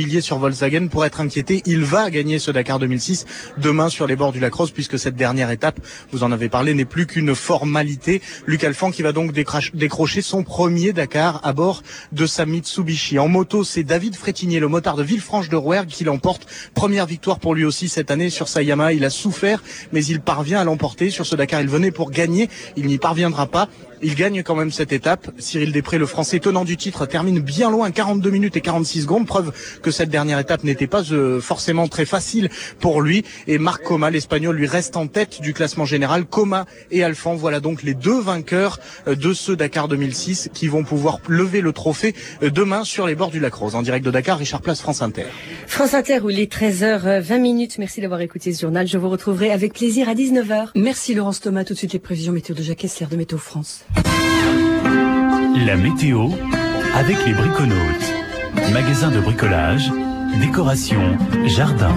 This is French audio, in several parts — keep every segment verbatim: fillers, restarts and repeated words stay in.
piliers sur Volkswagen pour être inquiété. Il va gagner ce Dakar deux mille six demain sur les bords du lac Rose, puisque cette dernière étape, vous en avez parlé, n'est plus qu'une formalité. Luc Alphand qui va donc décrocher son premier Dakar à bord de sa Mitsubishi. En moto, c'est David Frétinier, le motard de Villefranche-de-Rouergue, qui l'emporte. Première victoire pour lui aussi cette année sur sa Yamaha. Il a souffert, mais il parvient à l'emporter sur ce Dakar. Il venait pour gagner, il n'y parviendra pas. Il gagne quand même cette étape. Cyril Després, le Français tenant du titre, termine bien loin, quarante-deux minutes et quarante-six secondes. Preuve que cette dernière étape n'était pas euh, forcément très facile pour lui. Et Marc Coma, l'Espagnol, lui reste en tête du classement général. Coma et Alphand, voilà donc les deux vainqueurs de ce Dakar deux mille six qui vont pouvoir lever le trophée demain sur les bords du lac Rose. En direct de Dakar, Richard Place, France Inter. France Inter, où il est treize heures vingt minutes. Merci d'avoir écouté ce journal. Je vous retrouverai avec plaisir à dix-neuf heures. Merci Laurence Thomas. Tout de suite les prévisions météo de Jacques Kessler de Météo France. La météo avec les Briconautes. Magasin de bricolage, décoration, jardin.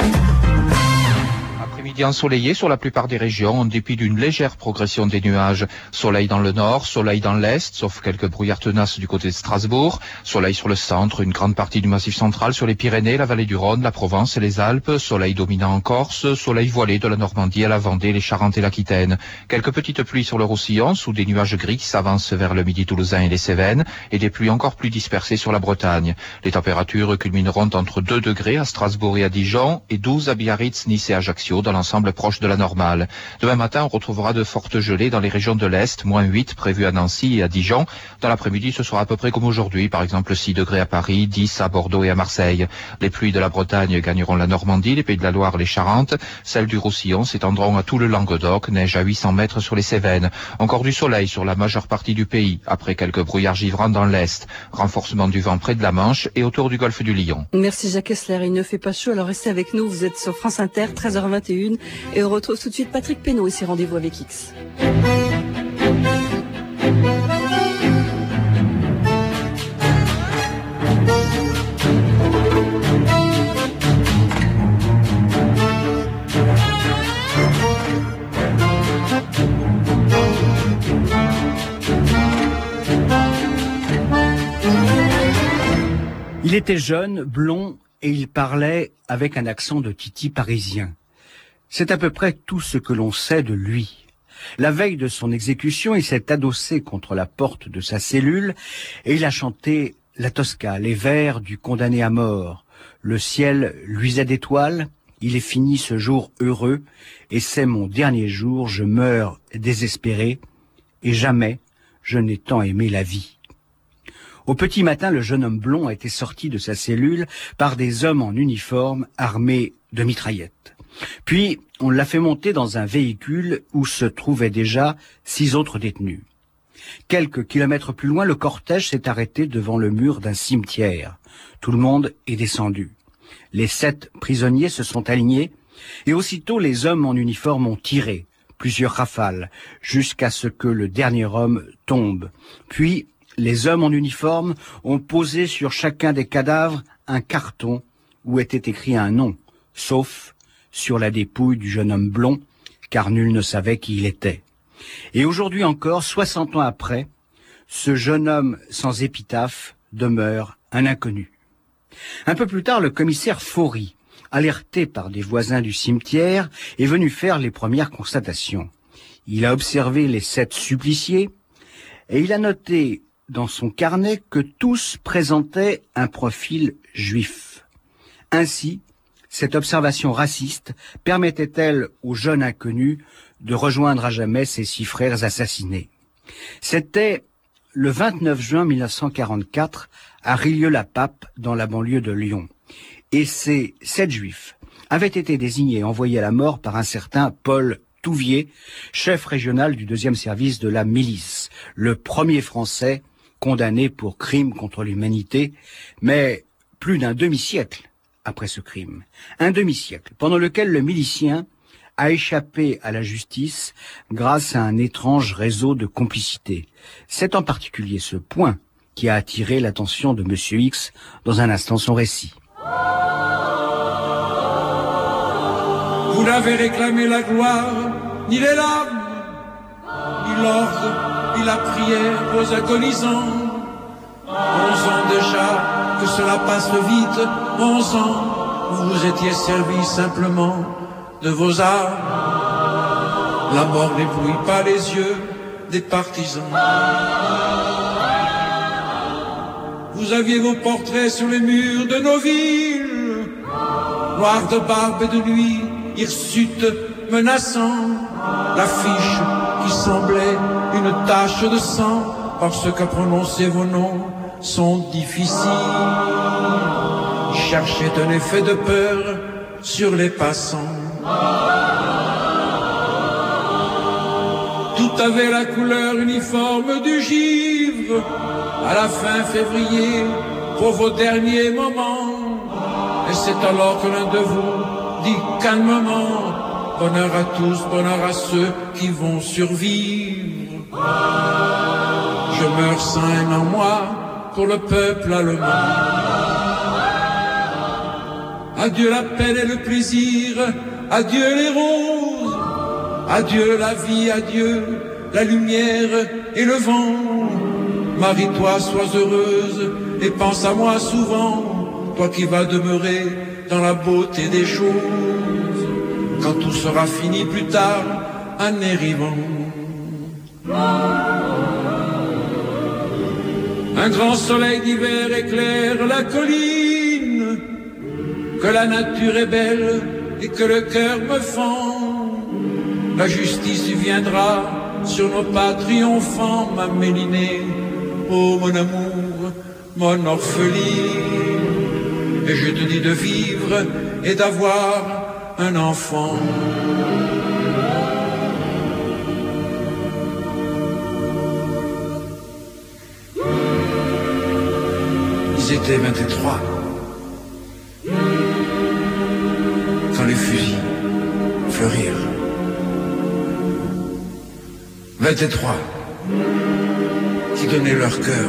Midi ensoleillé sur la plupart des régions, en dépit d'une légère progression des nuages. Soleil dans le nord, soleil dans l'est, sauf quelques brouillards tenaces du côté de Strasbourg. Soleil sur le centre, une grande partie du massif central, sur les Pyrénées, la vallée du Rhône, la Provence et les Alpes. Soleil dominant en Corse, soleil voilé de la Normandie à la Vendée, les Charentes et l'Aquitaine. Quelques petites pluies sur le Roussillon, sous des nuages gris qui s'avancent vers le midi toulousain et les Cévennes, et des pluies encore plus dispersées sur la Bretagne. Les températures culmineront entre deux degrés à Strasbourg et à Dijon, et douze à Biarritz, Nice et Ajaccio, dans l'ensemble proche de la normale. Demain matin, on retrouvera de fortes gelées dans les régions de l'Est, moins huit prévues à Nancy et à Dijon. Dans l'après-midi, ce sera à peu près comme aujourd'hui, par exemple six degrés à Paris, dix à Bordeaux et à Marseille. Les pluies de la Bretagne gagneront la Normandie, les Pays de la Loire, les Charentes. Celles du Roussillon s'étendront à tout le Languedoc, neige à huit cents mètres sur les Cévennes. Encore du soleil sur la majeure partie du pays, après quelques brouillards givrants dans l'Est. Renforcement du vent près de la Manche et autour du golfe du Lion. Merci Jacques Kessler, il ne fait pas chaud, alors restez avec nous, vous êtes sur France Inter, treize heures vingt et une. Et on retrouve tout de suite Patrick Pénaud et ses rendez-vous avec X. Il était jeune, blond, et il parlait avec un accent de titi parisien. C'est à peu près tout ce que l'on sait de lui. La veille de son exécution, il s'est adossé contre la porte de sa cellule et il a chanté la Tosca, les vers du condamné à mort. Le ciel luisait d'étoiles, il est fini ce jour heureux et c'est mon dernier jour, je meurs désespéré et jamais je n'ai tant aimé la vie. Au petit matin, le jeune homme blond a été sorti de sa cellule par des hommes en uniforme armés de mitraillettes. Puis, on l'a fait monter dans un véhicule où se trouvaient déjà six autres détenus. Quelques kilomètres plus loin, le cortège s'est arrêté devant le mur d'un cimetière. Tout le monde est descendu. Les sept prisonniers se sont alignés et aussitôt les hommes en uniforme ont tiré plusieurs rafales jusqu'à ce que le dernier homme tombe. Puis, les hommes en uniforme ont posé sur chacun des cadavres un carton où était écrit un nom, sauf sur la dépouille du jeune homme blond, car nul ne savait qui il était. Et aujourd'hui encore, soixante ans après, ce jeune homme sans épitaphe demeure un inconnu. Un peu plus tard, le commissaire Faury, alerté par des voisins du cimetière, est venu faire les premières constatations. Il a observé les sept suppliciés et il a noté dans son carnet que tous présentaient un profil juif. Ainsi, cette observation raciste permettait-elle au jeune inconnu de rejoindre à jamais ses six frères assassinés. C'était le vingt-neuf juin mille neuf cent quarante-quatre à Rieux-la-Pape, dans la banlieue de Lyon. Et ces sept juifs avaient été désignés et envoyés à la mort par un certain Paul Touvier, chef régional du deuxième service de la milice, le premier Français condamné pour crime contre l'humanité, mais plus d'un demi-siècle après ce crime. Un demi-siècle, pendant lequel le milicien a échappé à la justice grâce à un étrange réseau de complicité. C'est en particulier ce point qui a attiré l'attention de Monsieur X dans un instant son récit. Vous n'avez réclamé la gloire, ni les larmes, ni l'ordre, ni la prière vos agonisants. Onze ans déjà, que cela passe vite, onze ans, vous étiez servi simplement de vos armes. La mort n'éblouit pas les yeux des partisans. Vous aviez vos portraits sur les murs de nos villes, noirs de barbe et de nuit, hirsutes menaçant, l'affiche qui semblait une tache de sang, parce qu'à prononcer vos noms sont difficiles. Cherchez un effet de peur sur les passants. Tout avait la couleur uniforme du givre. À la fin février, pour vos derniers moments, et c'est alors que l'un de vous dit calmement: bonheur à tous, bonheur à ceux qui vont survivre. Je meurs sans haine en moi pour le peuple allemand. Adieu la peine et le plaisir, adieu les roses, adieu la vie, adieu la lumière et le vent. Marie-toi, sois heureuse et pense à moi souvent, toi qui vas demeurer dans la beauté des choses, quand tout sera fini plus tard, année rivant. Un grand soleil d'hiver éclaire la colline, que la nature est belle et que le cœur me fend. La justice viendra sur nos pas triomphants, ma Mélinée, oh mon amour, mon orpheline. Et je te dis de vivre et d'avoir un enfant. Ils étaient vingt-trois quand les fusils fleurirent. Vingt-trois qui donnaient leur cœur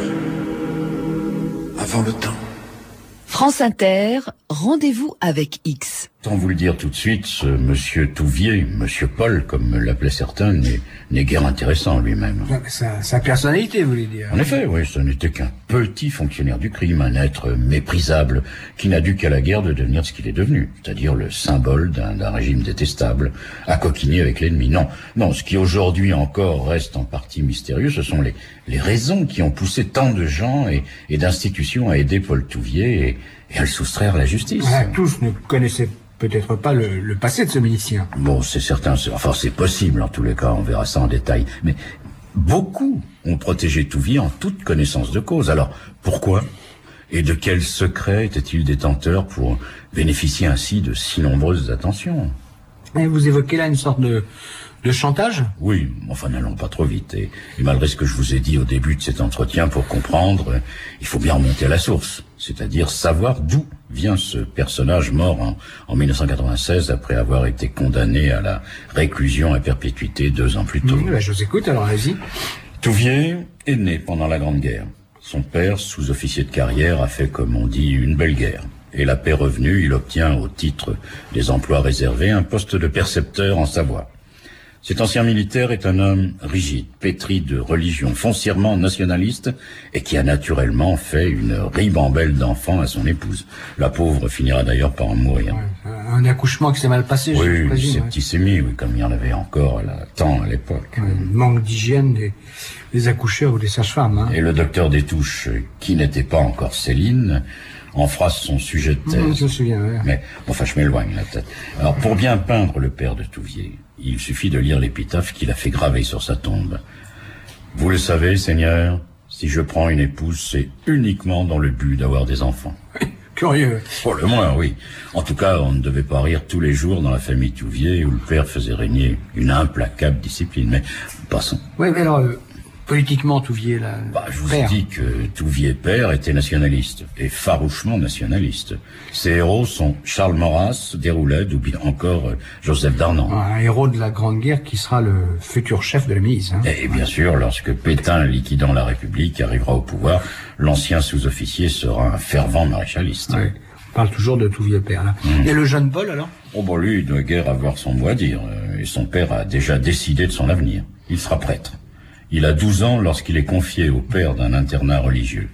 avant le temps. France Inter, rendez-vous avec X. Sans vous le dire tout de suite, ce monsieur Touvier, monsieur Paul, comme l'appelaient certains, n'est, n'est guère intéressant lui-même. Sa, sa personnalité, vous voulez dire. En effet, oui, ce n'était qu'un petit fonctionnaire du crime, un être méprisable, qui n'a dû qu'à la guerre de devenir ce qu'il est devenu, c'est-à-dire le symbole d'un, d'un régime détestable, à coquiner avec l'ennemi. Non, non, ce qui aujourd'hui encore reste en partie mystérieux, ce sont les, les raisons qui ont poussé tant de gens et, et d'institutions à aider Paul Touvier et, et à le soustraire à la justice. Ah, tous ne connaissaient peut-être pas le, le passé de ce milicien. Bon, c'est certain, c'est, enfin c'est possible en tous les cas, on verra ça en détail. Mais beaucoup ont protégé Touvier en toute connaissance de cause. Alors, pourquoi ? Et de quel secret était-il détenteur pour bénéficier ainsi de si nombreuses attentions ? Et vous évoquez là une sorte de, de chantage ? Oui, enfin n'allons pas trop vite. Et, et malgré ce que je vous ai dit au début de cet entretien, pour comprendre, il faut bien remonter à la source. C'est-à-dire savoir d'où vient ce personnage mort en, en mille neuf cent quatre-vingt-seize après avoir été condamné à la réclusion à perpétuité deux ans plus tôt. Mmh, bah je vous écoute, alors allez-y. Touvier est né pendant la Grande Guerre. Son père, sous-officier de carrière, a fait, comme on dit, une belle guerre. Et la paix revenue, il obtient, au titre des emplois réservés, un poste de percepteur en Savoie. Cet ancien militaire est un homme rigide, pétri de religion, foncièrement nationaliste, et qui a naturellement fait une ribambelle d'enfants à son épouse. La pauvre finira d'ailleurs par en mourir. Ouais, un accouchement qui s'est mal passé, oui, je présume. Oui, septicémie, oui, comme il y en avait encore là, tant à l'époque. Ouais, manque d'hygiène des, des accoucheurs ou des sages-femmes. Hein. Et le docteur Détouche, qui n'était pas encore Céline, en fera son sujet de thèse. Mmh, je me souviens, ouais. Mais, enfin, je m'éloigne la tête. Alors, pour bien peindre le père de Touvier, il suffit de lire l'épitaphe qu'il a fait graver sur sa tombe. Vous le savez, Seigneur, si je prends une épouse, c'est uniquement dans le but d'avoir des enfants. Curieux. Pour le moins, oui. En tout cas, on ne devait pas rire tous les jours dans la famille Touvier, où le père faisait régner une implacable discipline. Mais, passons. Oui, mais alors, euh, politiquement, Touvier, là... Bah, je vous ai dit que Touvier père était nationaliste, et farouchement nationaliste. Ses héros sont Charles Maurras, Déroulède, ou bien encore euh, Joseph Darnan. Un héros de la Grande Guerre qui sera le futur chef de la milice. Hein. Et bien sûr, lorsque Pétain, liquidant la République, arrivera au pouvoir, l'ancien sous-officier sera un fervent maréchaliste. Oui. On parle toujours de Touvier père, là. Mmh. Et le jeune Paul, alors ? Oh, bon, lui, il doit guère avoir son mot à dire, euh, et son père a déjà décidé de son avenir. Il sera prêtre. Il a douze ans lorsqu'il est confié au père d'un internat religieux.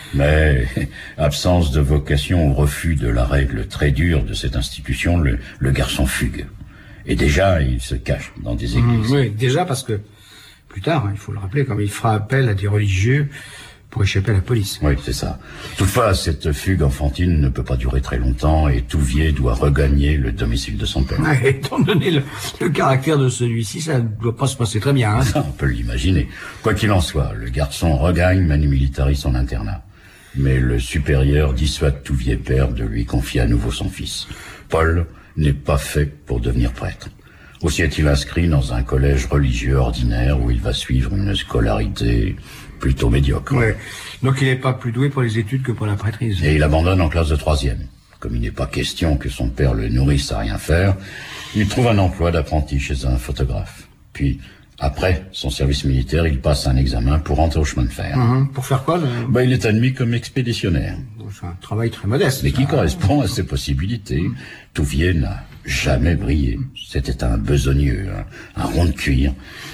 Mais absence de vocation ou refus de la règle très dure de cette institution, le, le garçon fugue. Et déjà, il se cache dans des églises. Mmh, oui, déjà parce que plus tard, il faut le rappeler, comme il fera appel à des religieux pour échapper à la police. Oui, c'est ça. Toutefois, cette fugue enfantine ne peut pas durer très longtemps et Touvier doit regagner le domicile de son père. Ouais, étant donné le, le caractère de celui-ci, ça ne doit pas se passer très bien. Hein. Ça, on peut l'imaginer. Quoi qu'il en soit, le garçon regagne Manu Militari son internat. Mais le supérieur dissuade Touvier père de lui confier à nouveau son fils. Paul n'est pas fait pour devenir prêtre. Aussi est-il inscrit dans un collège religieux ordinaire où il va suivre une scolarité plutôt médiocre. Ouais. Donc il n'est pas plus doué pour les études que pour la prêtrise. Et il abandonne en classe de troisième. Comme il n'est pas question que son père le nourrisse à rien faire, il trouve un emploi d'apprenti chez un photographe. Puis, après son service militaire, il passe un examen pour entrer au chemin de fer. Mmh. Pour faire quoi le... bah, il est admis comme expéditionnaire. C'est un travail très modeste. Mais ça. qui correspond à ses possibilités. Mmh. Touvier n'a jamais brillé. C'était un besogneux, un, un rond de cuir.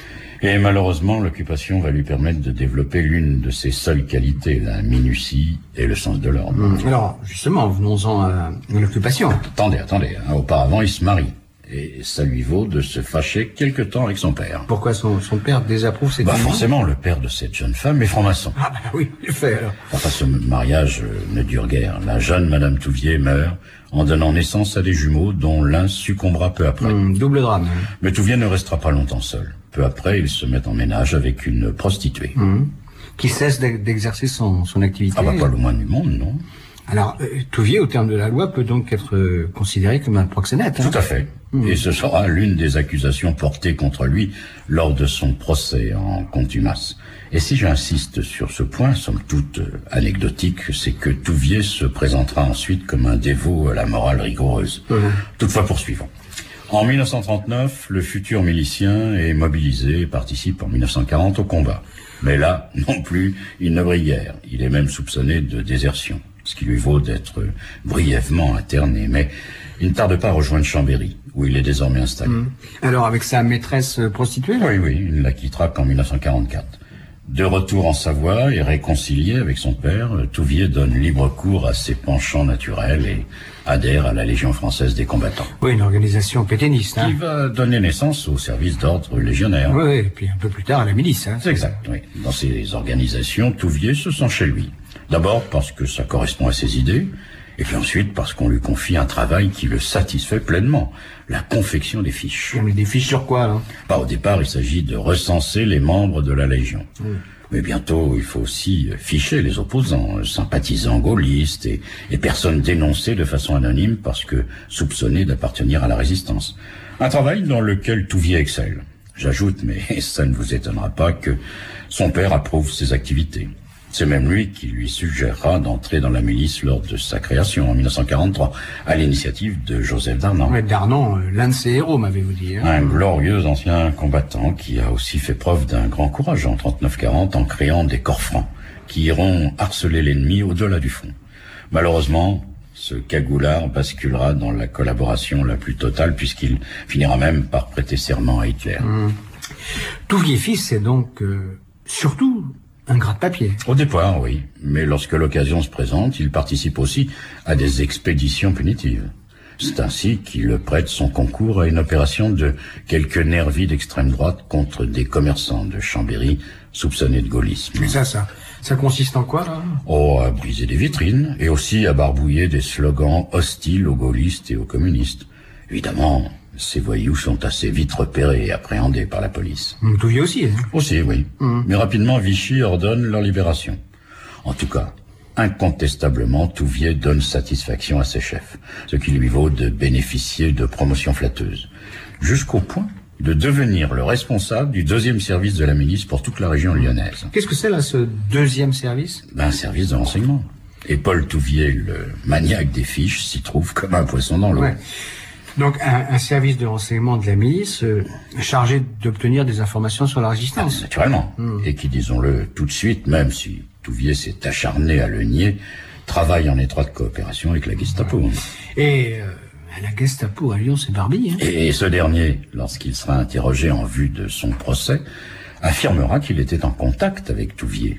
Et malheureusement, l'occupation va lui permettre de développer l'une de ses seules qualités, la minutie et le sens de l'ordre. Mmh. Alors, justement, venons-en à, à l'occupation. Attendez, attendez. Hein. Auparavant, il se marie. Et ça lui vaut de se fâcher quelque temps avec son père. Pourquoi son, son père désapprouve cette Bah union? Forcément, le père de cette jeune femme est franc-maçon. Ah bah oui, il fait alors. Enfin, ce mariage euh, ne dure guère. La jeune Madame Touvier meurt en donnant naissance à des jumeaux dont l'un succombera peu après. Mmh, double drame. Hein. Mais Touvier ne restera pas longtemps seul. Peu après, il se met en ménage avec une prostituée. Mmh. Qui cesse d'exercer son, son activité. Ah bah pas le moins du monde, non. Alors, euh, Touvier, au terme de la loi, peut donc être euh, considéré comme un proxénète. Hein. Tout à fait. Mmh. Et ce sera l'une des accusations portées contre lui lors de son procès en contumace. Et si j'insiste sur ce point, somme toute euh, anecdotique, c'est que Touvier se présentera ensuite comme un dévot à la morale rigoureuse. Mmh. Toutefois, poursuivons. En mille neuf cent trente-neuf, le futur milicien est mobilisé et participe en mille neuf cent quarante au combat. Mais là, non plus, il ne brille guère. Il est même soupçonné de désertion, ce qui lui vaut d'être brièvement interné. Mais il ne tarde pas à rejoindre Chambéry, où il est désormais installé. Mmh. Alors, avec sa maîtresse prostituée là? Oui, oui, il ne la quittera qu'en mille neuf cent quarante-quatre. De retour en Savoie et réconcilié avec son père, Touvier donne libre cours à ses penchants naturels et adhère à la Légion française des combattants. Oui, une organisation pétainiste. Hein. Qui va donner naissance au service d'ordre légionnaire. Oui, et puis un peu plus tard à la milice. Hein. C'est exact, oui. Dans ces organisations, Touvier se sent chez lui. D'abord parce que ça correspond à ses idées, et puis ensuite parce qu'on lui confie un travail qui le satisfait pleinement, la confection des fiches. Mais des fiches sur quoi, là? Bah, au départ, il s'agit de recenser les membres de la Légion. Mmh. Mais bientôt, il faut aussi ficher les opposants, sympathisants gaullistes et, et personnes dénoncées de façon anonyme parce que soupçonnées d'appartenir à la résistance. Un travail dans lequel Touvier excelle. J'ajoute, mais ça ne vous étonnera pas, que son père approuve ses activités. C'est même lui qui lui suggérera d'entrer dans la milice lors de sa création en mille neuf cent quarante-trois, à l'initiative de Joseph Darnan. Ouais, Darnan, euh, l'un de ses héros, m'avez-vous dit. Hein. Un glorieux ancien combattant qui a aussi fait preuve d'un grand courage en trente-neuf quarante en créant des corps francs qui iront harceler l'ennemi au-delà du front. Malheureusement, ce cagoulard basculera dans la collaboration la plus totale puisqu'il finira même par prêter serment à Hitler. Mmh. Touvier fils, c'est donc euh, surtout un gratte-papier. Au départ, oui. Mais lorsque l'occasion se présente, il participe aussi à des expéditions punitives. C'est ainsi qu'il prête son concours à une opération de quelques nervis d'extrême droite contre des commerçants de Chambéry soupçonnés de gaullisme. Mais ça, ça, ça consiste en quoi, là? Oh, à briser des vitrines et aussi à barbouiller des slogans hostiles aux gaullistes et aux communistes. Évidemment, ces voyous sont assez vite repérés et appréhendés par la police. Touvier aussi, hein? Aussi, oui. Mmh. Mais rapidement, Vichy ordonne leur libération. En tout cas, incontestablement, Touvier donne satisfaction à ses chefs, ce qui lui vaut de bénéficier de promotions flatteuses, jusqu'au point de devenir le responsable du deuxième service de la milice pour toute la région lyonnaise. Qu'est-ce que c'est, là, ce deuxième service? Ben, un service de renseignement. Et Paul Touvier, le maniaque des fiches, s'y trouve comme un poisson dans l'eau. Ouais. Donc, un, un service de renseignement de la milice euh, chargé d'obtenir des informations sur la résistance. Ah, naturellement. Mmh. Et qui, disons-le tout de suite, même si Touvier s'est acharné à le nier, travaille en étroite coopération avec la Gestapo. Ouais. Et euh, la Gestapo à Lyon, c'est Barbie. Hein. Et, et ce dernier, lorsqu'il sera interrogé en vue de son procès, affirmera qu'il était en contact avec Touvier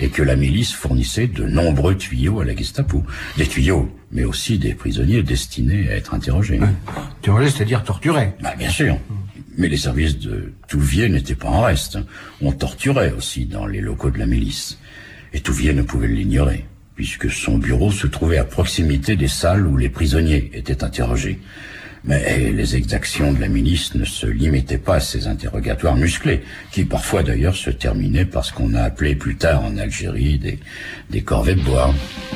et que la milice fournissait de nombreux tuyaux à la Gestapo. Des tuyaux, mais aussi des prisonniers destinés à être interrogés. Ouais. Interrogés, c'est-à-dire torturés. Bah, bien sûr. Mais les services de Touvier n'étaient pas en reste. On torturait aussi dans les locaux de la milice. Et Touvier ne pouvait l'ignorer, puisque son bureau se trouvait à proximité des salles où les prisonniers étaient interrogés. Mais les exactions de la milice ne se limitaient pas à ces interrogatoires musclés, qui parfois d'ailleurs se terminaient par ce qu'on a appelé plus tard en Algérie des, des corvées de bois.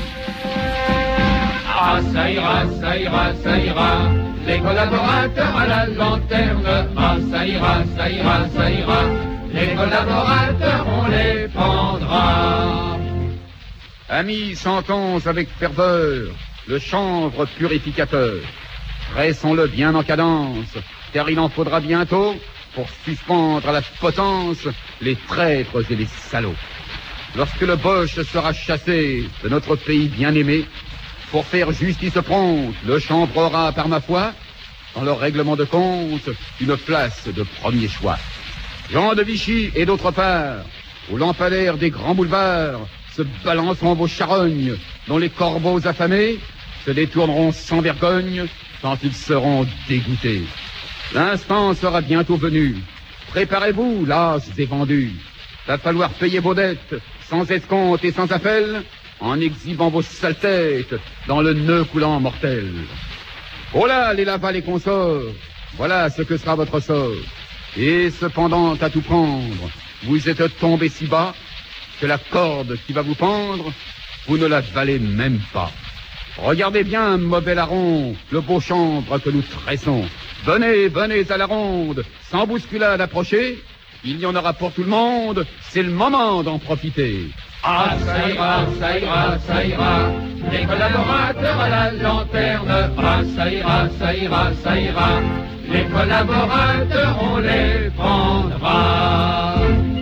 Ah, ça ira, ça ira, ça ira, les collaborateurs à la lanterne. Ah, ça ira, ça ira, ça ira, les collaborateurs, on les pendra. Amis, chantons avec ferveur le chanvre purificateur. Dressons-le bien en cadence, car il en faudra bientôt pour suspendre à la potence les traîtres et les salauds. Lorsque le Boche sera chassé de notre pays bien-aimé, pour faire justice prompte, le chanvre aura, par ma foi, dans leur règlement de compte, une place de premier choix. Jean de Vichy et d'autre part, aux lampadaires des grands boulevards, se balanceront vos charognes, dont les corbeaux affamés se détourneront sans vergogne quand ils seront dégoûtés. L'instant sera bientôt venu. Préparez-vous, lâches et vendus. Va falloir payer vos dettes, sans escompte et sans appel, en exhibant vos sales têtes dans le nœud coulant mortel. Oh là, les lavals et consorts, voilà ce que sera votre sort. Et cependant, à tout prendre, vous êtes tombés si bas que la corde qui va vous pendre, vous ne la valez même pas. Regardez bien, mauvais larron, le beau chanvre que nous tressons. Venez, venez à la ronde, sans bousculade approcher. Il y en aura pour tout le monde, c'est le moment d'en profiter. Ah, ça ira, ça ira, ça ira, les collaborateurs à la lanterne. Ah, ça ira, ça ira, ça ira, les collaborateurs, on les prendra.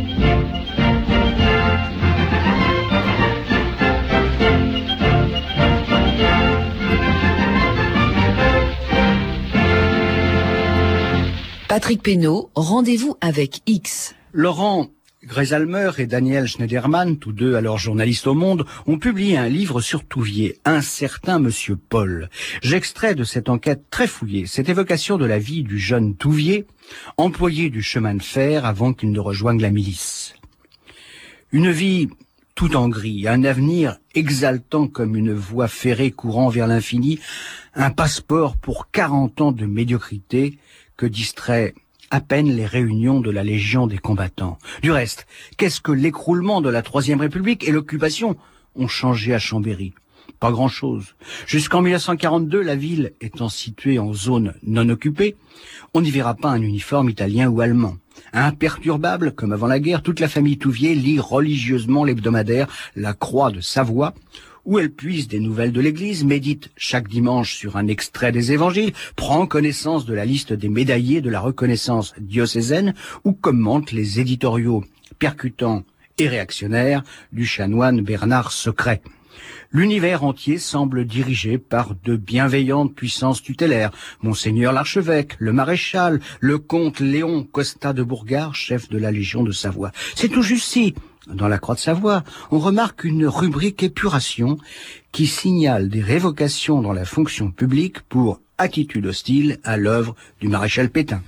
Patrick Pénaud, rendez-vous avec X. Laurent Greisalmer et Daniel Schneiderman, tous deux alors journalistes au Monde, ont publié un livre sur Touvier, Un certain Monsieur Paul. J'extrais de cette enquête très fouillée cette évocation de la vie du jeune Touvier, employé du chemin de fer avant qu'il ne rejoigne la milice. Une vie tout en gris, un avenir exaltant comme une voie ferrée courant vers l'infini, un passeport pour quarante ans de médiocrité que distrait à peine les réunions de la Légion des combattants. Du reste, qu'est-ce que l'écroulement de la Troisième République et l'occupation ont changé à Chambéry? Pas grand-chose. Jusqu'en mille neuf cent quarante-deux, la ville étant située en zone non occupée, on n'y verra pas un uniforme italien ou allemand. Imperturbable, comme avant la guerre, toute la famille Touvier lit religieusement l'hebdomadaire La Croix de Savoie, où elle puise des nouvelles de l'Église, médite chaque dimanche sur un extrait des évangiles, prend connaissance de la liste des médaillés de la reconnaissance diocésaine, ou commente les éditoriaux percutants et réactionnaires du chanoine Bernard Secret. L'univers entier semble dirigé par de bienveillantes puissances tutélaires. Monseigneur l'archevêque, le maréchal, le comte Léon Costa de Bourgard, chef de la Légion de Savoie. C'est tout juste si, dans la Croix de Savoie, on remarque une rubrique épuration qui signale des révocations dans la fonction publique pour attitude hostile à l'œuvre du maréchal Pétain.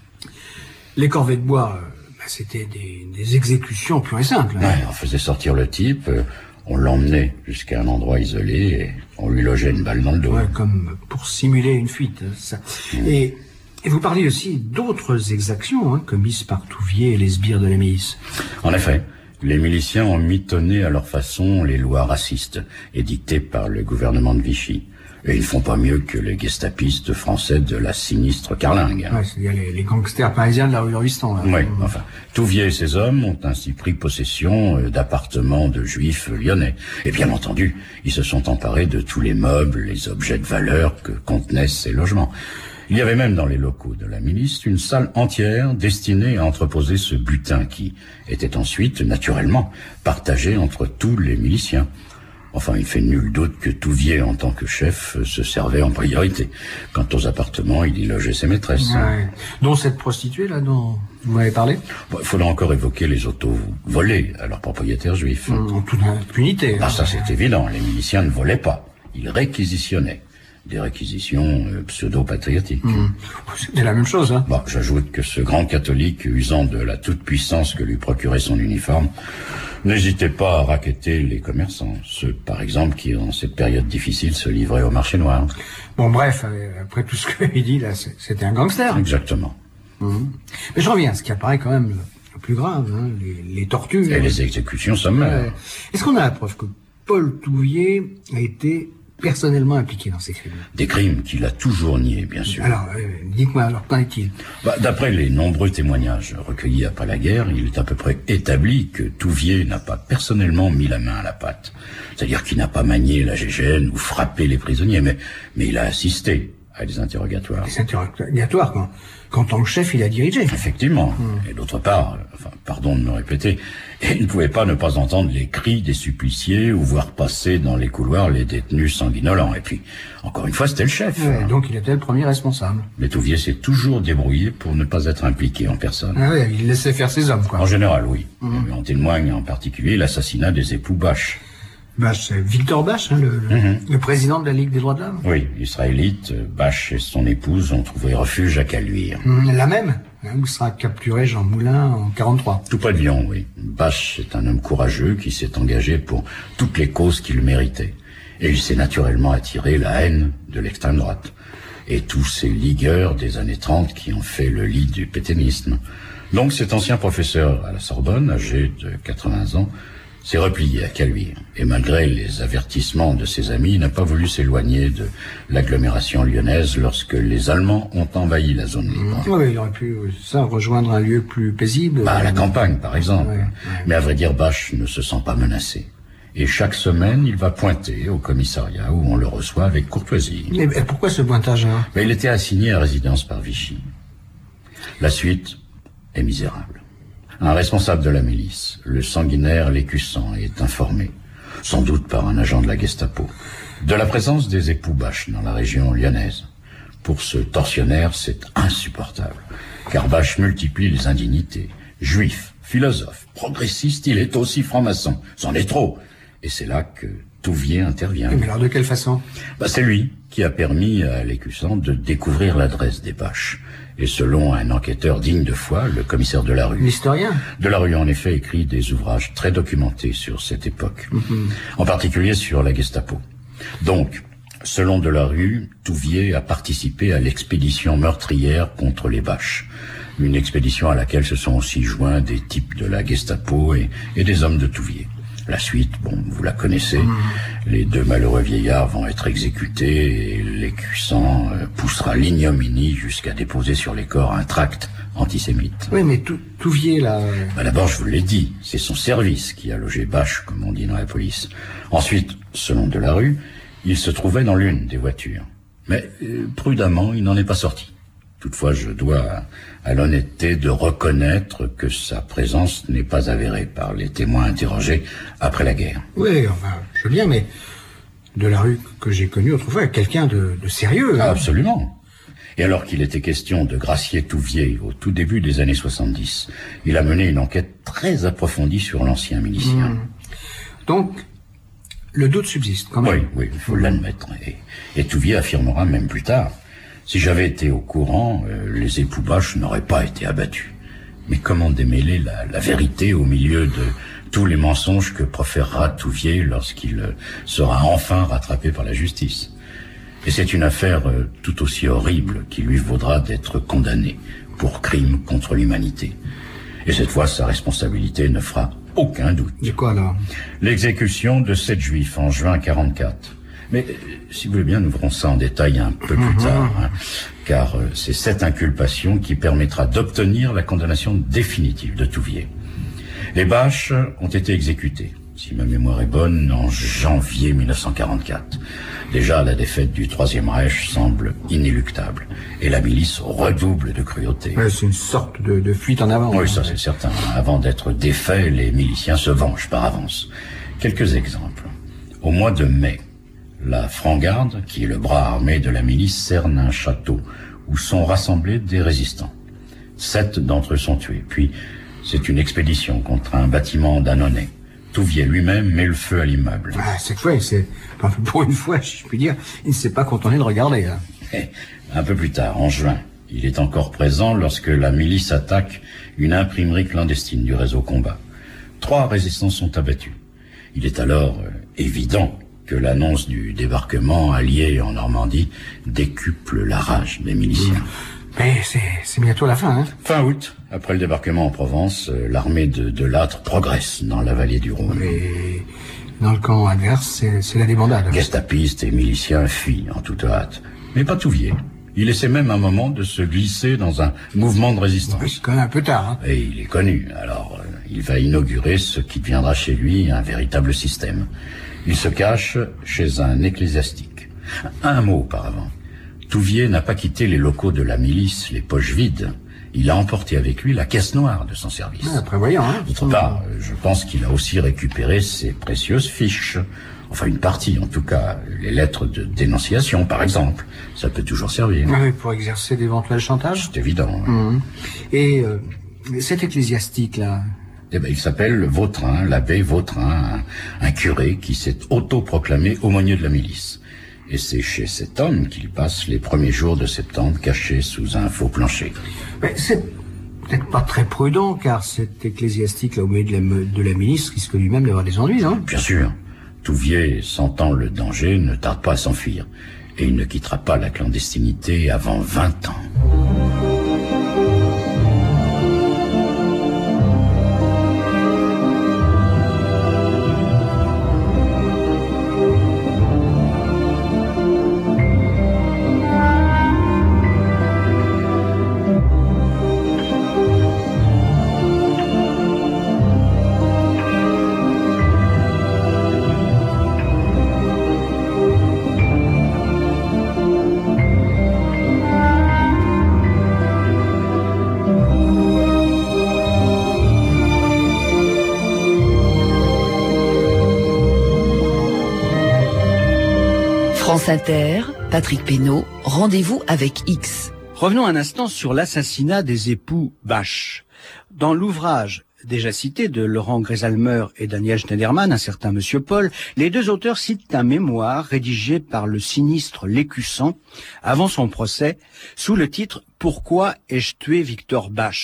Les corvées de bois, euh, bah, c'était des, des exécutions pures et simples. Hein. Ouais, on faisait sortir le type, euh, on l'emmenait jusqu'à un endroit isolé et on lui logeait une balle dans le dos. Ouais, comme pour simuler une fuite. Ça. Mmh. Et, et vous parlez aussi d'autres exactions hein, commises par Touvier et les sbires de la milice. En effet. Les miliciens ont mitonné à leur façon les lois racistes édictées par le gouvernement de Vichy. Et ils font pas mieux que les gestapistes français de la sinistre Carlingue. Ouais, c'est-à-dire les, les gangsters parisiens de la rue Ruistan. Oui, enfin, Touvier et ses hommes ont ainsi pris possession d'appartements de juifs lyonnais. Et bien entendu, ils se sont emparés de tous les meubles, les objets de valeur que contenaient ces logements. Il y avait même dans les locaux de la milice une salle entière destinée à entreposer ce butin qui était ensuite, naturellement, partagé entre tous les miliciens. Enfin, il fait nul doute que Touvier, en tant que chef, se servait en priorité. Quant aux appartements, il y logeait ses maîtresses. Ouais. Dont cette prostituée, là, dont vous m'avez parlé? Bon, il faudra encore évoquer les autos volés à leurs propriétaires juifs. En toute impunité. Ah, ça c'est évident. Les miliciens ne volaient pas. Ils réquisitionnaient. Des réquisitions euh, pseudo-patriotiques. Mmh. C'est la même chose, hein. Bon, j'ajoute que ce grand catholique, usant de la toute-puissance que lui procurait son uniforme, n'hésitait pas à racketter les commerçants. Ceux, par exemple, qui, en cette période difficile, se livraient au marché noir. Bon, bref, après tout ce que il dit, là, c'était un gangster. Exactement. Mmh. Mais je reviens à ce qui apparaît quand même le plus grave, hein, les, les tortures. Et les exécutions sommaires. Ouais. Est-ce qu'on a la preuve que Paul Touvier a été personnellement impliqué dans ces crimes? Des crimes qu'il a toujours niés, bien sûr. Alors, euh, dites-moi, alors, qu'en est-il? Bah, d'après les nombreux témoignages recueillis après la guerre, il est à peu près établi que Touvier n'a pas personnellement mis la main à la pâte. C'est-à-dire qu'il n'a pas manié la gégène ou frappé les prisonniers, mais, mais il a assisté à des interrogatoires. Des interrogatoires, quand, qu'en tant que chef, il a dirigé. Effectivement. Mmh. Et d'autre part, enfin, pardon de me répéter, il ne pouvait pas ne pas entendre les cris des suppliciés ou voir passer dans les couloirs les détenus sanguinolents. Et puis, encore une fois, c'était le chef. Ouais, hein. Donc il était le premier responsable. Mais Touvier s'est toujours débrouillé pour ne pas être impliqué en personne. Ah ouais, il laissait faire ses hommes, quoi. En général, oui. Mmh. Et en témoigne en particulier l'assassinat des époux Bache. Bache, c'est Victor Bache, hein, le, mmh. le président de la Ligue des droits de l'homme. Oui, israélite, Bache et son épouse ont trouvé refuge à Caluire. Mmh, la même, hein, où sera capturé Jean Moulin en quarante-trois. Tout près de Lyon, oui. Bache est un homme courageux qui s'est engagé pour toutes les causes qu'il méritait. Et il s'est naturellement attiré la haine de l'extrême droite. Et tous ces ligueurs des années trente qui ont fait le lit du pétainisme. Donc cet ancien professeur à la Sorbonne, âgé de quatre-vingts ans, s'est replié à Caluire. Et malgré les avertissements de ses amis, il n'a pas voulu s'éloigner de l'agglomération lyonnaise lorsque les Allemands ont envahi la zone libre. Mmh. Oui, il aurait pu, ça, rejoindre un lieu plus paisible. Bah, à la campagne, par exemple. Ouais, ouais. Mais à vrai dire, Bache ne se sent pas menacé. Et chaque semaine, il va pointer au commissariat où on le reçoit avec courtoisie. Mais pourquoi ce pointage hein? Mais il était assigné à résidence par Vichy. La suite est misérable. Un responsable de la milice, le sanguinaire Lécussant, est informé, sans doute par un agent de la Gestapo, de la présence des époux Bache dans la région lyonnaise. Pour ce tortionnaire, c'est insupportable, car Bache multiplie les indignités. Juif, philosophe, progressiste, il est aussi franc-maçon. C'en est trop. Et c'est là que Touvier intervient. Mais alors de quelle façon? Bah, c'est lui qui a permis à Lécussant de découvrir l'adresse des Baches. Et selon un enquêteur digne de foi, le commissaire Delarue. L'historien. Delarue, en effet, écrit des ouvrages très documentés sur cette époque. Mm-hmm. En particulier sur la Gestapo. Donc, selon Delarue, Touvier a participé à l'expédition meurtrière contre les Baches. Une expédition à laquelle se sont aussi joints des types de la Gestapo et, et des hommes de Touvier. La suite, bon, vous la connaissez. Mmh. Les deux malheureux vieillards vont être exécutés et Lécussant euh, poussera l'ignominie jusqu'à déposer sur les corps un tract antisémite. Oui, mais Touvier, là... Bah, d'abord, je vous l'ai dit, c'est son service qui a logé Bache, comme on dit dans la police. Ensuite, selon Delarue, il se trouvait dans l'une des voitures. Mais, euh, prudemment, il n'en est pas sorti. Toutefois, je dois à l'honnêteté de reconnaître que sa présence n'est pas avérée par les témoins interrogés après la guerre. Oui, enfin, je veux bien, mais Delarue que j'ai connu autrefois, quelqu'un de, de sérieux. Ah, absolument. Et alors qu'il était question de gracier Touvier au tout début des années soixante-dix, il a mené une enquête très approfondie sur l'ancien milicien. Mmh. Donc, le doute subsiste quand même. Oui, oui, il faut mmh. l'admettre. Et, et Touvier affirmera même plus tard: si j'avais été au courant, euh, les époux Bache n'auraient pas été abattus. Mais comment démêler la, la vérité au milieu de tous les mensonges que proférera Touvier lorsqu'il euh, sera enfin rattrapé par la justice? Et c'est une affaire euh, tout aussi horrible qui lui vaudra d'être condamné pour crime contre l'humanité. Et cette fois, sa responsabilité ne fera aucun doute. De quoi, là? L'exécution de sept juifs en juin quarante-quatre. Mais, si vous voulez bien, nous verrons ça en détail un peu plus tard, hein, car euh, c'est cette inculpation qui permettra d'obtenir la condamnation définitive de Touvier. Les Baches ont été exécutés, si ma mémoire est bonne, en janvier mille neuf cent quarante-quatre. Déjà, la défaite du Troisième Reich semble inéluctable, et la milice redouble de cruauté. Ouais, c'est une sorte de, de fuite en avant. Oui, ça c'est certain. Avant d'être défaits, les miliciens se vengent par avance. Quelques exemples. Au mois de mai, la Franc-Garde, qui est le bras armé de la milice, cerne un château où sont rassemblés des résistants. Sept d'entre eux sont tués. Puis, c'est une expédition contre un bâtiment d'Annonay. Touvier lui-même met le feu à l'immeuble. Ah, cette fois, c'est pour une fois, si je puis dire, il ne s'est pas contenté de regarder. Hein. Et un peu plus tard, en juin, il est encore présent lorsque la milice attaque une imprimerie clandestine du réseau Combat. Trois résistants sont abattus. Il est alors euh, évident que l'annonce du débarquement allié en Normandie décuple la rage des miliciens. Mais c'est bientôt la fin, hein. Fin août, après le débarquement en Provence, euh, l'armée de, de Lattre progresse dans la vallée du Rhône. Et dans le camp adverse, c'est la débandade. Gestapistes et miliciens fuient en toute hâte. Mais pas Touvier. Il essaie même un moment de se glisser dans un mouvement de résistance. C'est quand même un peu tard, hein. Et il est connu, alors euh, il va inaugurer ce qui deviendra chez lui un véritable système. Il se cache chez un ecclésiastique. Un mot auparavant. Touvier n'a pas quitté les locaux de la milice, les poches vides. Il a emporté avec lui la caisse noire de son service. Ah, prévoyant, hein. D'autre part, je pense qu'il a aussi récupéré ses précieuses fiches. Enfin, une partie, en tout cas. Les lettres de dénonciation, par exemple. Ça peut toujours servir. Oui, pour exercer d'éventuels chantages. C'est évident. Mmh. Et euh, cet ecclésiastique-là... Eh ben, il s'appelle Vautrin, l'abbé Vautrin, un, un curé qui s'est autoproclamé aumônier de la milice. Et c'est chez cet homme qu'il passe les premiers jours de septembre caché sous un faux plancher. Mais c'est peut-être pas très prudent, car cet ecclésiastique, là, au milieu de la, de la milice, risque lui-même d'avoir des ennuis, hein. Bien sûr. Touvier, sentant le danger, ne tarde pas à s'enfuir. Et il ne quittera pas la clandestinité avant vingt ans. France Inter, Patrick Pénaud, rendez-vous avec X. Revenons un instant sur l'assassinat des époux Bache. Dans l'ouvrage déjà cité de Laurent Grésalmer et Daniel Schneiderman, un certain Monsieur Paul, les deux auteurs citent un mémoire rédigé par le sinistre Lécussant avant son procès sous le titre « Pourquoi ai-je tué Victor Bache ?»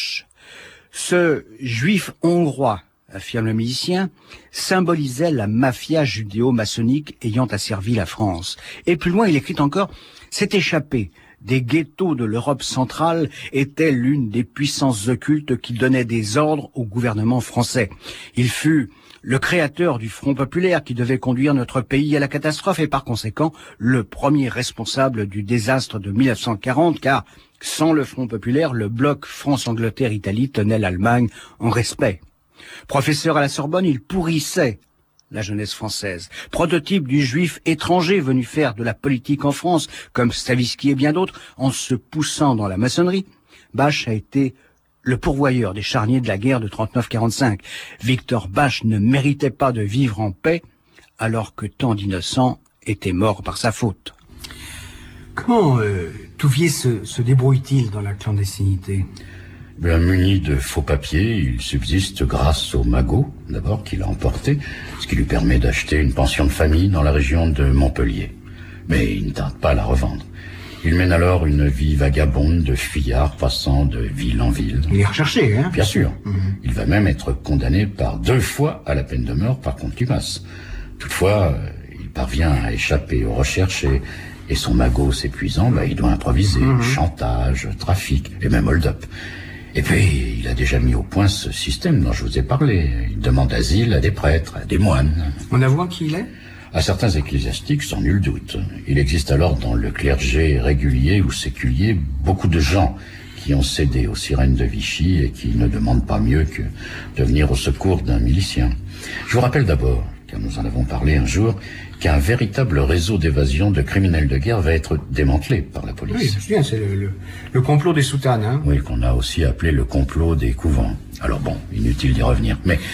Ce juif hongrois, affirme le musicien, symbolisait la mafia judéo-maçonnique ayant asservi la France. Et plus loin, il écrit encore « Cet échappé des ghettos de l'Europe centrale était l'une des puissances occultes qui donnaient des ordres au gouvernement français. Il fut le créateur du Front populaire qui devait conduire notre pays à la catastrophe et par conséquent le premier responsable du désastre de mille neuf cent quarante, car sans le Front populaire, le bloc France-Angleterre-Italie tenait l'Allemagne en respect. Professeur à la Sorbonne, il pourrissait la jeunesse française. Prototype du juif étranger venu faire de la politique en France, comme Stavisky et bien d'autres, en se poussant dans la maçonnerie, Bache a été le pourvoyeur des charniers de la guerre de trente-neuf quarante-cinq. Victor Bache ne méritait pas de vivre en paix, alors que tant d'innocents étaient morts par sa faute. Comment euh, Touvier se, se débrouille-t-il dans la clandestinité ? Bien, muni de faux papiers, il subsiste grâce au magot, d'abord, qu'il a emporté, ce qui lui permet d'acheter une pension de famille dans la région de Montpellier. Mais il ne tarde pas à la revendre. Il mène alors une vie vagabonde de fuyard passant de ville en ville. Il est recherché, hein ? Bien sûr. Mmh. Il va même être condamné par deux fois à la peine de mort par contumace. Toutefois, il parvient à échapper aux recherches et, et son magot s'épuisant, bah, il doit improviser. Mmh. Chantage, trafic et même hold-up. Et puis, il a déjà mis au point ce système dont je vous ai parlé. Il demande asile à des prêtres, à des moines. On avoue qui il est ? À certains ecclésiastiques, sans nul doute. Il existe alors dans le clergé régulier ou séculier beaucoup de gens qui ont cédé aux sirènes de Vichy et qui ne demandent pas mieux que de venir au secours d'un milicien. Je vous rappelle d'abord, car nous en avons parlé un jour, qu'un véritable réseau d'évasion de criminels de guerre va être démantelé par la police. Oui, je me souviens, c'est le, le, le complot des soutanes, hein. Oui, qu'on a aussi appelé le complot des couvents. Alors bon, inutile d'y revenir. Mais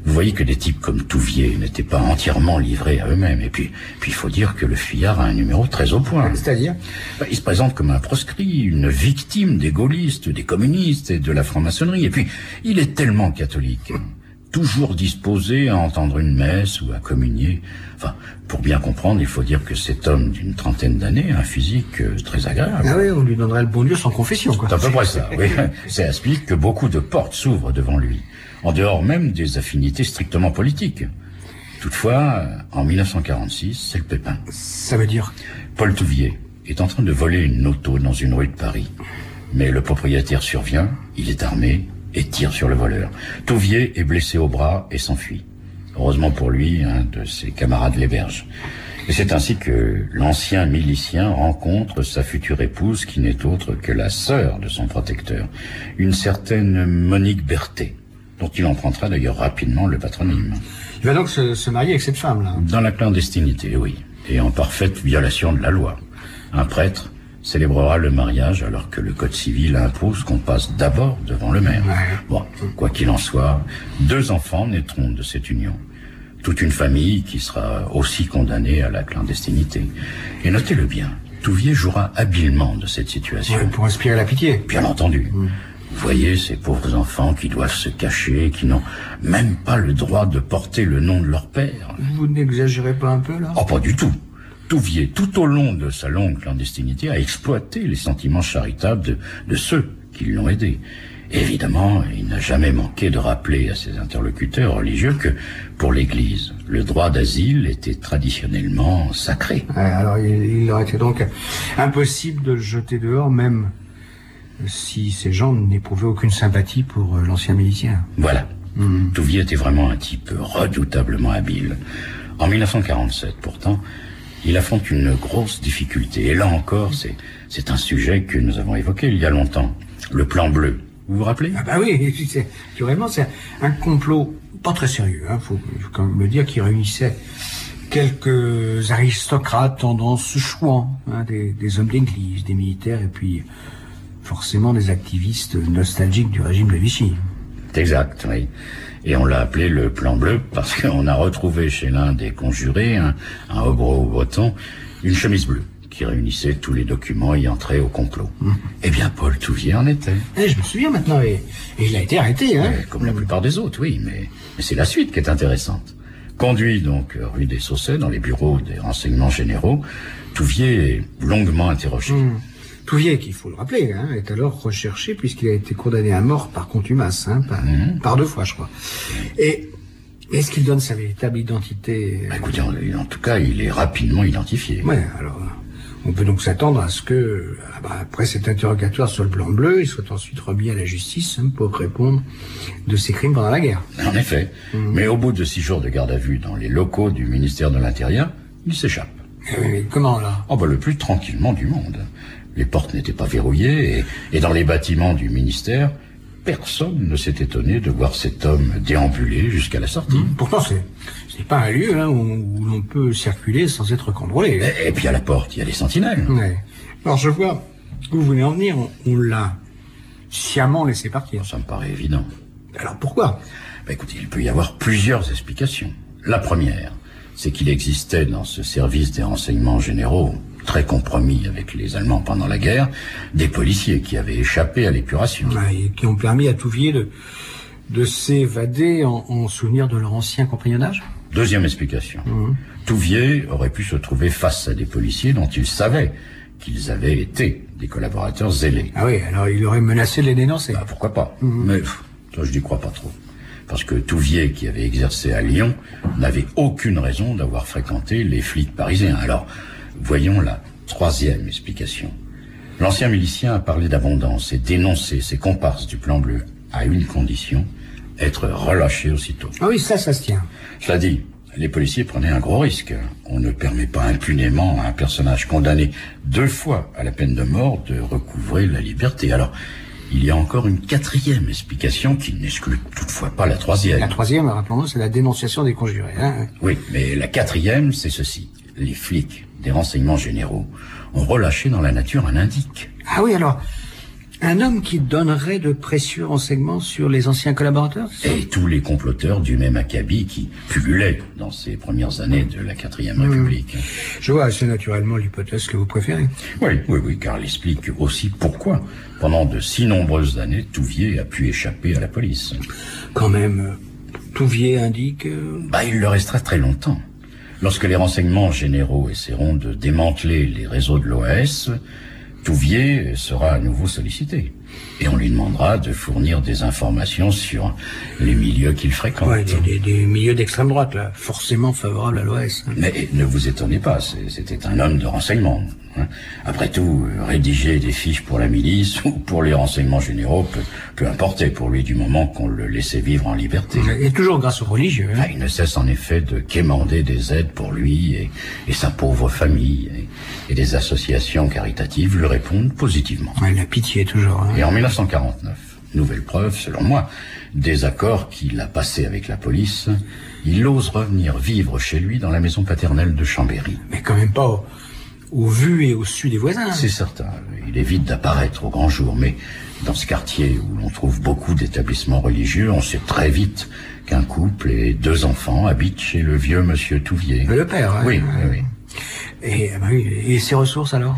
Vous voyez que des types comme Touvier n'étaient pas entièrement livrés à eux-mêmes. Et puis, puis il faut dire que le fuyard a un numéro très au point. C'est-à-dire ? Il se présente comme un proscrit, une victime des gaullistes, des communistes et de la franc-maçonnerie. Et puis, il est tellement catholique, toujours disposé à entendre une messe ou à communier. Enfin, pour bien comprendre, il faut dire que cet homme d'une trentaine d'années a un physique euh, très agréable. Ah oui, on lui donnerait le bon Dieu sans confession, quoi. C'est à peu près ça, oui. Ça explique que beaucoup de portes s'ouvrent devant lui, en dehors même des affinités strictement politiques. Toutefois, en mille neuf cent quarante-six, c'est le pépin. Ça veut dire ? Paul Touvier est en train de voler une auto dans une rue de Paris. Mais le propriétaire survient, il est armé et tire sur le voleur. Touvier est blessé au bras et s'enfuit. Heureusement pour lui, un de ses camarades l'héberge. Et c'est ainsi que l'ancien milicien rencontre sa future épouse, qui n'est autre que la sœur de son protecteur, une certaine Monique Berthet, dont il empruntera d'ailleurs rapidement le patronyme. Il va donc se, se marier avec cette femme-là. Dans la clandestinité, oui, et en parfaite violation de la loi. Un prêtre célébrera le mariage alors que le code civil impose qu'on passe d'abord devant le maire. Ouais. Bon, quoi qu'il en soit, deux enfants naîtront de cette union. Toute une famille qui sera aussi condamnée à la clandestinité. Et notez-le bien, Touvier jouera habilement de cette situation. Ouais, pour inspirer la pitié. Bien entendu. Mmh. Vous voyez ces pauvres enfants qui doivent se cacher, qui n'ont même pas le droit de porter le nom de leur père. Vous n'exagérez pas un peu, là ? Oh, pas du tout. Touvier, tout au long de sa longue clandestinité, a exploité les sentiments charitables de, de ceux qui l'ont aidé. Évidemment, il n'a jamais manqué de rappeler à ses interlocuteurs religieux que, pour l'Église, le droit d'asile était traditionnellement sacré. Ouais, alors, il, il aurait été donc impossible de le jeter dehors, même si ces gens n'éprouvaient aucune sympathie pour l'ancien milicien. Voilà. Mmh. Touvier était vraiment un type redoutablement habile. En mille neuf cent quarante-sept, pourtant, il affronte une grosse difficulté. Et là encore, c'est, c'est un sujet que nous avons évoqué il y a longtemps. Le plan bleu. Vous vous rappelez ? Ah bah oui, c'est, vraiment, c'est un complot pas très sérieux, hein, faut, faut quand même le dire, qui réunissait quelques aristocrates tendance chouans, hein, des, des hommes d'église, des militaires, et puis forcément des activistes nostalgiques du régime de Vichy. Exact, oui. Et on l'a appelé le plan bleu parce qu'on a retrouvé chez l'un des conjurés, un, un hobro breton, une chemise bleue qui réunissait tous les documents ayant trait au complot. Mmh. Eh bien, Paul Touvier en était. Eh, je me souviens maintenant, et, et il a été arrêté, hein. Eh, comme la plupart des autres, oui, mais, mais c'est la suite qui est intéressante. Conduit donc rue des Saussets, dans les bureaux des renseignements généraux, Touvier est longuement interrogé. Mmh. Touvier, qu'il faut le rappeler, hein, est alors recherché puisqu'il a été condamné à mort par contumace, hein, par, mmh. par deux fois, je crois. Et est-ce qu'il donne sa véritable identité ? Bah, écoutez, en, en tout cas, il est rapidement identifié. Ouais, alors, on peut donc s'attendre à ce que, bah, après cet interrogatoire sur le plan bleu, il soit ensuite remis à la justice, hein, pour répondre de ses crimes pendant la guerre. En effet. Mmh. Mais au bout de six jours de garde à vue dans les locaux du ministère de l'Intérieur, il s'échappe. Mais, mais comment, là ? Oh, bah, le plus tranquillement du monde. Les portes n'étaient pas verrouillées, et, et dans les bâtiments du ministère, personne ne s'est étonné de voir cet homme déambuler jusqu'à la sortie. Mmh. Pourtant, c'est, c'est pas un lieu, hein, où, où l'on peut circuler sans être contrôlé. Hein. Et, et puis à la porte, il y a des sentinelles. Ouais. Alors je vois où vous voulez en venir, on, on l'a sciemment laissé partir. Ça me paraît évident. Alors pourquoi ? Bah, écoutez, il peut y avoir plusieurs explications. La première, c'est qu'il existait dans ce service des renseignements généraux, très compromis avec les Allemands pendant la guerre, des policiers qui avaient échappé à l'épuration. Ouais, et qui ont permis à Touvier de, de s'évader en, en souvenir de leur ancien compagnonnage. Deuxième explication. Mmh. Touvier aurait pu se trouver face à des policiers dont il savait qu'ils avaient été des collaborateurs zélés. Ah oui, alors il aurait menacé de les dénoncer. Bah, pourquoi pas. Mmh. Mais pff, ça, je n'y crois pas trop. Parce que Touvier, qui avait exercé à Lyon, n'avait aucune raison d'avoir fréquenté les flics parisiens. Alors, voyons la troisième explication. L'ancien milicien a parlé d'abondance et dénoncé ses comparses du plan bleu à une condition, être relâché aussitôt. Ah oui, ça, ça se tient. Cela dit, les policiers prenaient un gros risque. On ne permet pas impunément à un personnage condamné deux fois à la peine de mort de recouvrer la liberté. Alors, il y a encore une quatrième explication qui n'exclut toutefois pas la troisième. La troisième, rappelons-nous, c'est la dénonciation des conjurés. Hein. Oui, mais la quatrième, c'est ceci. Les flics des renseignements généraux ont relâché dans la nature un indique. Ah oui, alors, Un homme qui donnerait de précieux renseignements sur les anciens collaborateurs? Et tous les comploteurs du même acabit qui pullulaient dans ces premières années de la quatrième Mmh. République. Je vois, c'est naturellement l'hypothèse que vous préférez. Oui, oui, oui, car elle explique aussi pourquoi, pendant de si nombreuses années, Touvier a pu échapper à la police. Quand même, Touvier indique... Euh... Bah, il le restera très longtemps. Lorsque les renseignements généraux essaieront de démanteler les réseaux de l'O A S, Touvier sera à nouveau sollicité. Et on lui demandera de fournir des informations sur les milieux qu'il fréquente. Ouais, des, des, des milieux d'extrême droite, là, forcément favorables à l'O S. Mais ne vous étonnez pas, c'était un homme de renseignement. Hein. Après tout, rédiger des fiches pour la milice ou pour les renseignements généraux peut, peut importer pour lui du moment qu'on le laissait vivre en liberté. Et toujours grâce aux religieux. Hein. Ah, il ne cesse en effet de quémander des aides pour lui et, et sa pauvre famille. Et, et des associations caritatives lui répondent positivement. Ouais, la pitié toujours. Hein. Et en mille neuf cent quarante-neuf, nouvelle preuve, selon moi, des accords qu'il a passés avec la police, il ose revenir vivre chez lui dans la maison paternelle de Chambéry. Mais quand même pas au, au vu et au su des voisins. C'est certain. Il évite d'apparaître au grand jour, mais dans ce quartier où l'on trouve beaucoup d'établissements religieux, on sait très vite qu'un couple et deux enfants habitent chez le vieux monsieur Touvier. Le père, hein. Oui, oui, oui. Et, bah oui, et ses ressources alors?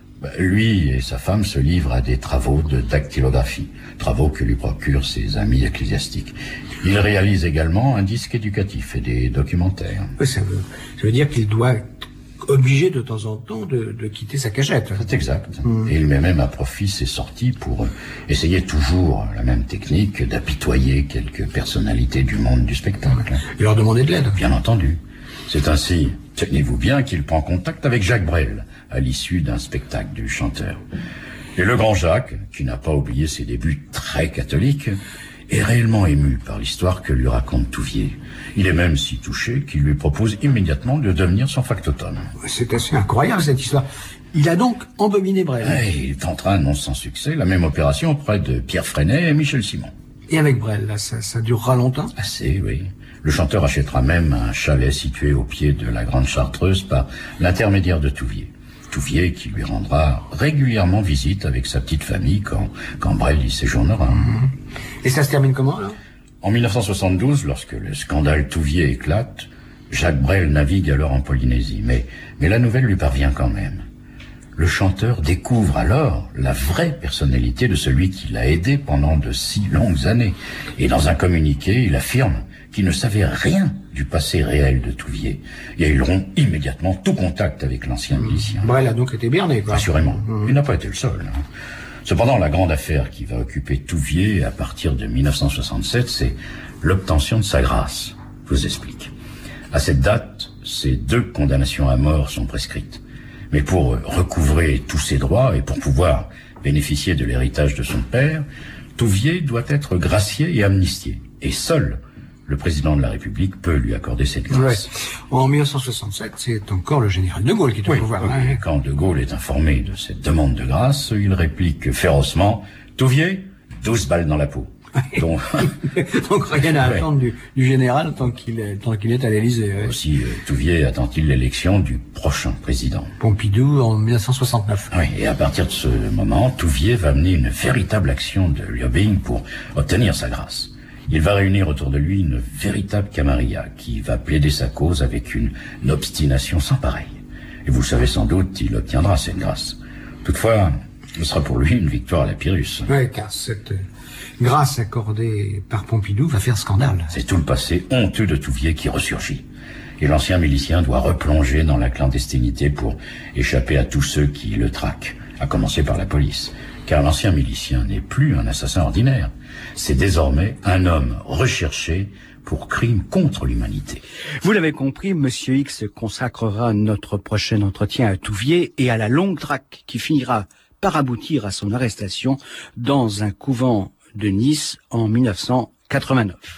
Lui et sa femme se livrent à des travaux de dactylographie, travaux que lui procurent ses amis ecclésiastiques. Il réalise également un disque éducatif et des documentaires. Oui, ça veut, ça veut dire qu'il doit être obligé de temps en temps de, de quitter sa cachette. C'est exact. Mmh. Et il met même à profit ses sorties pour essayer toujours la même technique d'apitoyer quelques personnalités du monde du spectacle. Et leur demander de l'aide. Bien entendu. C'est ainsi, tenez-vous bien, qu'il prend contact avec Jacques Brel à l'issue d'un spectacle du chanteur. Et le grand Jacques, qui n'a pas oublié ses débuts très catholiques, est réellement ému par l'histoire que lui raconte Touvier. Il est même si touché qu'il lui propose immédiatement de devenir son factotum. C'est assez incroyable cette histoire. Il a donc embobiné Brel. Et il tentera, non sans succès, la même opération auprès de Pierre Freinet et Michel Simon. Et avec Brel, là, ça, ça durera longtemps? Assez, oui. Le chanteur achètera même un chalet situé au pied de la Grande Chartreuse par l'intermédiaire de Touvier. Touvier qui lui rendra régulièrement visite avec sa petite famille quand, quand Brel y séjournera. Mmh. Et ça se termine comment, alors? En mille neuf cent soixante-douze, lorsque le scandale Touvier éclate, Jacques Brel navigue alors en Polynésie. Mais, mais la nouvelle lui parvient quand même. Le chanteur découvre alors la vraie personnalité de celui qui l'a aidé pendant de si longues années. Et dans un communiqué, il affirme qu'il ne savait rien du passé réel de Touvier. Et il rompt immédiatement tout contact avec l'ancien milicien. Brel a donc été berné, quoi. Assurément. Mmh. Il n'a pas été le seul. Hein. Cependant, la grande affaire qui va occuper Touvier à partir de mille neuf cent soixante-sept, c'est l'obtention de sa grâce. Je vous explique. À cette date, ces deux condamnations à mort sont prescrites. Mais pour recouvrer tous ses droits et pour pouvoir bénéficier de l'héritage de son père, Touvier doit être gracié et amnistié. Et seul le président de la République peut lui accorder cette grâce. Ouais. En mille neuf cent soixante-sept, c'est encore le général de Gaulle qui est au oui, pouvoir. Oui. Hein. Quand de Gaulle est informé de cette demande de grâce, il réplique férocement « Touvier, douze balles dans la peau ». Donc, Donc rien à attendre ouais. du, du général tant qu'il est, tant qu'il est à l'Élysée. Ouais. Aussi, euh, Touvier attend-il l'élection du prochain président. Pompidou en mille neuf cent soixante-neuf. Oui, et à partir de ce moment, Touvier va mener une véritable action de lobbying pour obtenir sa grâce. Il va réunir autour de lui une véritable camarilla qui va plaider sa cause avec une, une obstination sans pareille. Et vous le savez sans doute, il obtiendra cette grâce. Toutefois, ce sera pour lui une victoire à la Pyrrhus. Oui, car cette grâce accordée par Pompidou va faire scandale. C'est tout le passé honteux de Touvier qui ressurgit. Et l'ancien milicien doit replonger dans la clandestinité pour échapper à tous ceux qui le traquent, à commencer par la police. Car l'ancien milicien n'est plus un assassin ordinaire. C'est désormais un homme recherché pour crimes contre l'humanité. Vous l'avez compris, Monsieur X consacrera notre prochain entretien à Touvier et à la longue traque qui finira par aboutir à son arrestation dans un couvent de Nice en mille neuf cent quatre-vingt-neuf.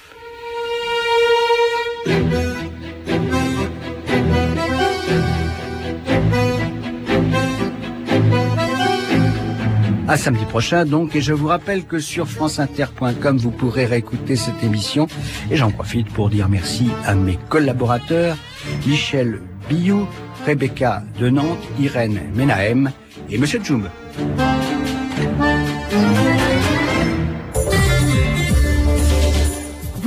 À samedi prochain donc, et je vous rappelle que sur franceinter point com vous pourrez réécouter cette émission, et j'en profite pour dire merci à mes collaborateurs Michel Biou, Rebecca de Nantes, Irène Menahem et Monsieur Djoum.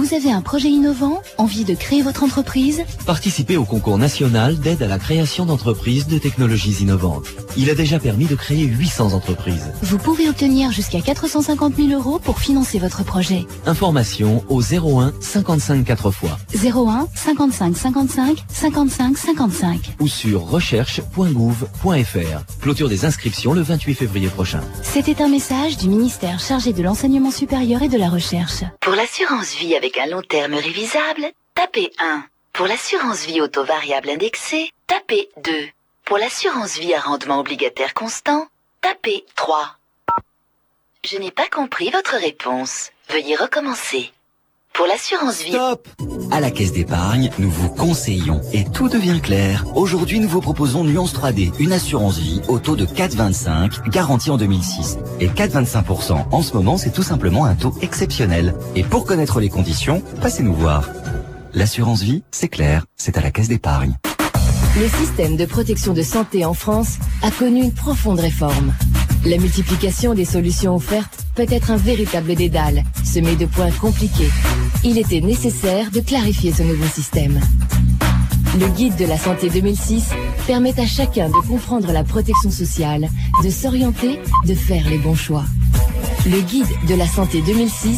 Vous avez un projet innovant? Envie de créer votre entreprise? Participez au concours national d'aide à la création d'entreprises de technologies innovantes. Il a déjà permis de créer huit cents entreprises. Vous pouvez obtenir jusqu'à quatre cent cinquante mille euros pour financer votre projet. Information au zéro un cinquante-cinq quatre fois. zéro un cinquante-cinq cinquante-cinq cinquante-cinq cinquante-cinq. Ou sur recherche point gouv point f r. Clôture des inscriptions le vingt-huit février prochain. C'était un message du ministère chargé de l'enseignement supérieur et de la recherche. Pour l'assurance vie avec un long terme révisable, tapez un. Pour l'assurance vie auto-variable indexée, tapez deux. Pour l'assurance vie à rendement obligataire constant, tapez trois. Je n'ai pas compris votre réponse. Veuillez recommencer. Pour l'assurance vie... Stop! À la Caisse d'épargne, nous vous conseillons et tout devient clair. Aujourd'hui, nous vous proposons Nuance trois D, une assurance vie au taux de quatre virgule vingt-cinq, garantie en deux mille six. Et quatre virgule vingt-cinq pour cent en ce moment, c'est tout simplement un taux exceptionnel. Et pour connaître les conditions, passez-nous voir. L'assurance vie, c'est clair, c'est à la Caisse d'épargne. Le système de protection de santé en France a connu une profonde réforme. La multiplication des solutions offertes peut être un véritable dédale, semé de points compliqués. Il était nécessaire de clarifier ce nouveau système. Le guide de la santé deux mille six permet à chacun de comprendre la protection sociale, de s'orienter, de faire les bons choix. Le guide de la santé deux mille six